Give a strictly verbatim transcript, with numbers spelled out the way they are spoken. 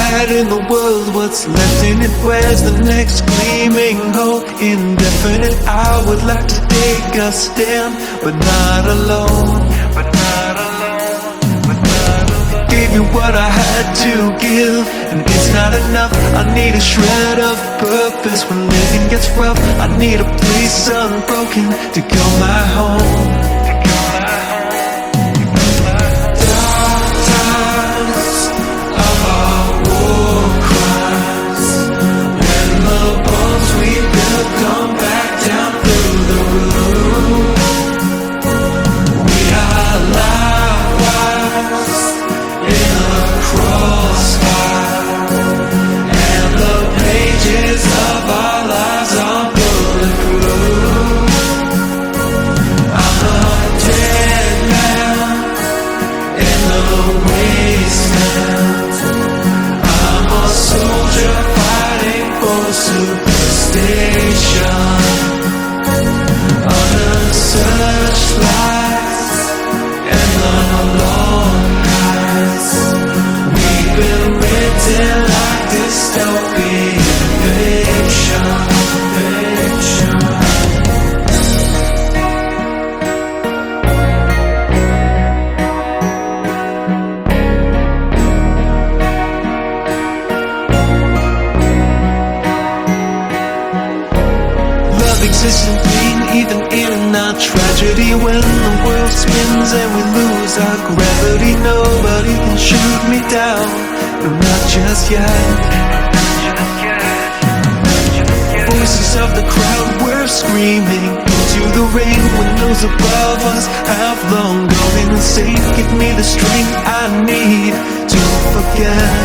light in the world, what's left in it? Where's the next gleaming hope? Indefinite, I would like to take a stand, but not alone, but not alone, but not alone. Gave you what I had to give, and it's not enough. I need a shred of purpose when living gets rough. I need a place unbroken to call my home. Existing pain, even in our tragedy. When the world spins and we lose our gravity, nobody can shoot me down, no, not just yet. Voices of the crowd were screaming into the rain, when those above us have long gone insane. Give me the strength I need to forget.